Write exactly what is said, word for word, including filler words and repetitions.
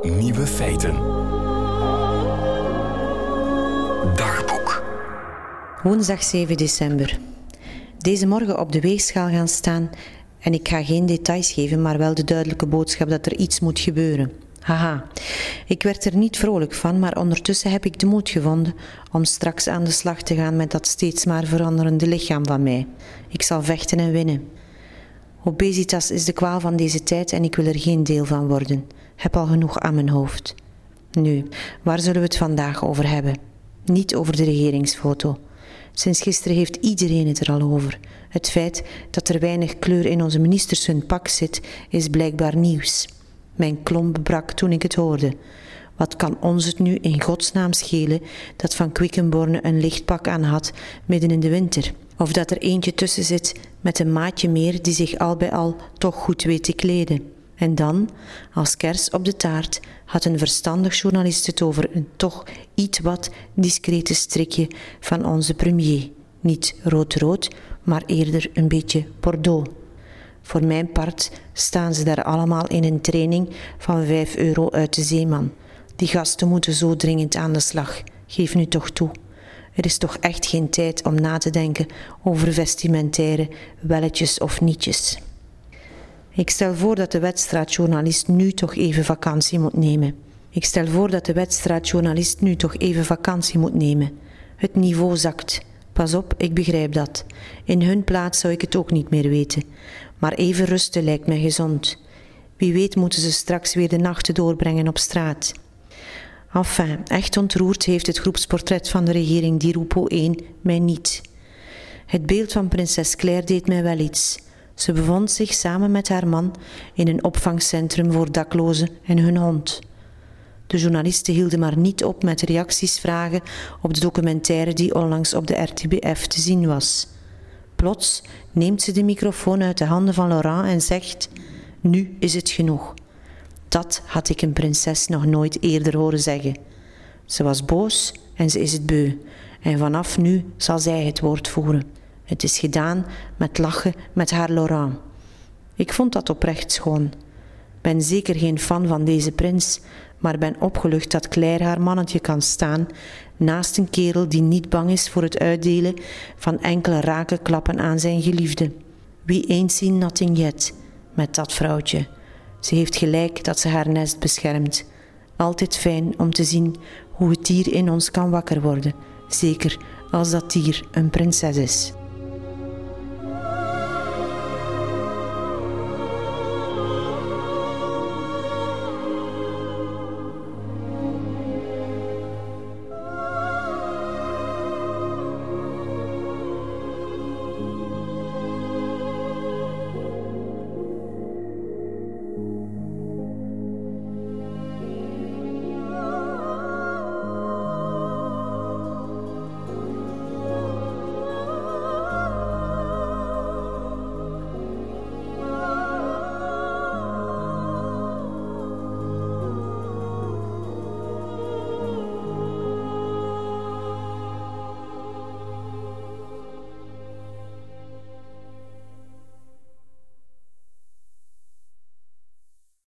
Nieuwe feiten. Dagboek. Woensdag zeven december. Deze morgen op de weegschaal gaan staan en ik ga geen details geven, maar wel de duidelijke boodschap dat er iets moet gebeuren. Haha, ik werd er niet vrolijk van, maar ondertussen heb ik de moed gevonden om straks aan de slag te gaan met dat steeds maar veranderende lichaam van mij. Ik zal vechten en winnen. Obesitas is de kwaal van deze tijd en ik wil er geen deel van worden. Heb al genoeg aan mijn hoofd. Nu, waar zullen we het vandaag over hebben? Niet over de regeringsfoto. Sinds gisteren heeft iedereen het er al over. Het feit dat er weinig kleur in onze ministers hun pak zit, is blijkbaar nieuws. Mijn klomp brak toen ik het hoorde. Wat kan ons het nu in godsnaam schelen dat Van Quickenborne een licht pak aan had midden in de winter? Of dat er eentje tussen zit met een maatje meer die zich al bij al toch goed weet te kleden? En dan, als kers op de taart, had een verstandig journalist het over een toch iets wat discrete strikje van onze premier. Niet rood-rood, maar eerder een beetje bordeaux. Voor mijn part staan ze daar allemaal in een training van vijf euro uit de Zeeman. Die gasten moeten zo dringend aan de slag. Geef nu toch toe. Er is toch echt geen tijd om na te denken over vestimentaire welletjes of nietjes. Ik stel voor dat de wedstrijdjournalist nu toch even vakantie moet nemen. Ik stel voor dat de wedstrijdjournalist nu toch even vakantie moet nemen. Het niveau zakt. Pas op, ik begrijp dat. In hun plaats zou ik het ook niet meer weten. Maar even rusten lijkt mij gezond. Wie weet moeten ze straks weer de nachten doorbrengen op straat. Enfin, echt ontroerd heeft het groepsportret van de regering Di Rupo één mij niet. Het beeld van prinses Claire deed mij wel iets. Ze bevond zich samen met haar man in een opvangcentrum voor daklozen en hun hond. De journalisten hielden maar niet op met reacties vragen op de documentaire die onlangs op de R T B F te zien was. Plots neemt ze de microfoon uit de handen van Laurent en zegt: nu is het genoeg. Dat had ik een prinses nog nooit eerder horen zeggen. Ze was boos en ze is het beu. En vanaf nu zal zij het woord voeren. Het is gedaan met lachen met haar Laurent. Ik vond dat oprecht schoon. Ben zeker geen fan van deze prins, maar ben opgelucht dat Claire haar mannetje kan staan naast een kerel die niet bang is voor het uitdelen van enkele rake klappen aan zijn geliefde. We ain't seen nothing yet met dat vrouwtje. Ze heeft gelijk dat ze haar nest beschermt. Altijd fijn om te zien hoe het dier in ons kan wakker worden, zeker als dat dier een prinses is.